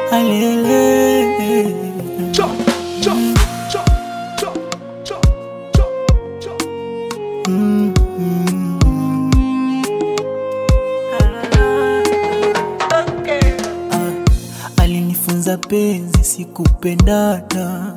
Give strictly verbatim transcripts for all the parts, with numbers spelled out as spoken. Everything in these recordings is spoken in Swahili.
alele. Chop, chop, chop, chop, chop, chop, chop. Mm -hmm. Okay. Ah, alinifunza penzi sikupendana,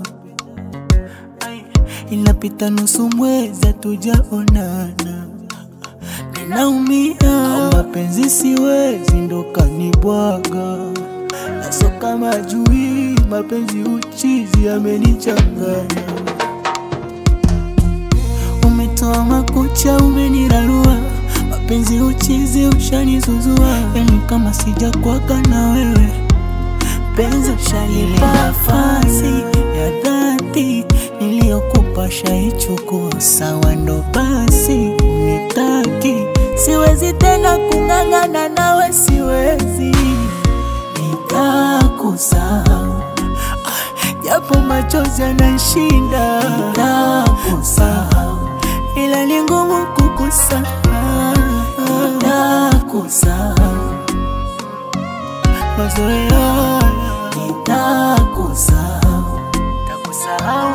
inapita nusu mwezi hatujaonana. Ninaumia, mapenzi siwezi ndo kanibwaga. Naso kama jui, mapenzi uchizi amenichanganya. Umetoa makucha umenirarua, mapenzi uchizi ushanizuzua. Yani kama sijakwaka na wewe, penzi ushalipa nafasi ya dhati niliyokupa shaichukua. Sawa ndo basi unitaki, siwezi tena kung'ang'ana nawe, siwezi nikakusahau. Japo machozi yanashinda nikakusahau, ila ni ngumu kukusahau. Nikakusahau mazoea, nitakusahau, nitakusahau.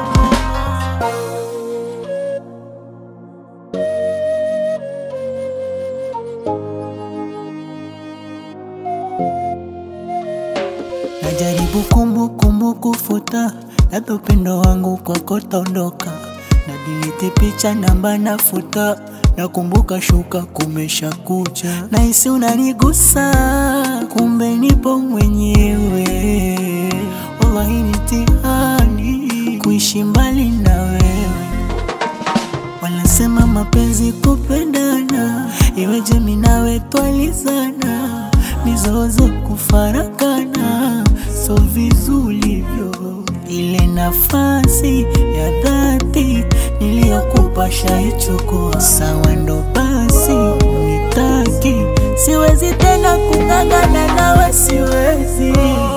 Najaribu kumbukumbu kufuta, labda upendo wangu kwako taondoka. Na delete picha namba nafuta, nakumbuka shuka kumesha kucha. Nahisi unanigusa, kumbe nipo mwenyewe. Wallahi ni mtihani kuishi mbali na wewe. Wanasema mapenzi kupendana, iweje mimi nawe twalizana. Mizozo kufarakana, so vizulivyo. Ile nafasi ya dhati niliyokupa shaichukua. Sawa ndo basi unitaki, siwezi tena kung'ang'ana nawe, siwezi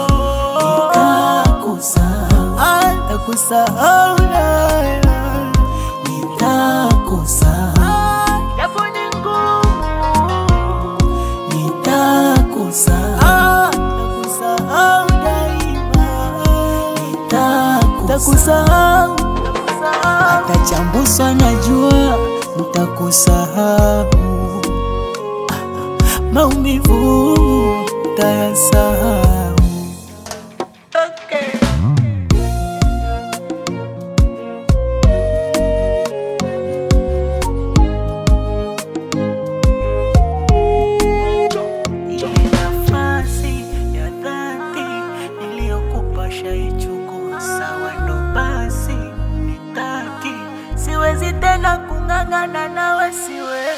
nikakusahau. Nitakusahau, nitakusahau, japo ni ngumu. Nitakusahau, nitakusahau daima. Nitakusahau, hata chambusa najua nitakusahau. Maumivu tayasahau. Okay. Shaichukua. Sawa ndo basi nitaki, siwezi tena kung'ang'ana nawe, siwezi.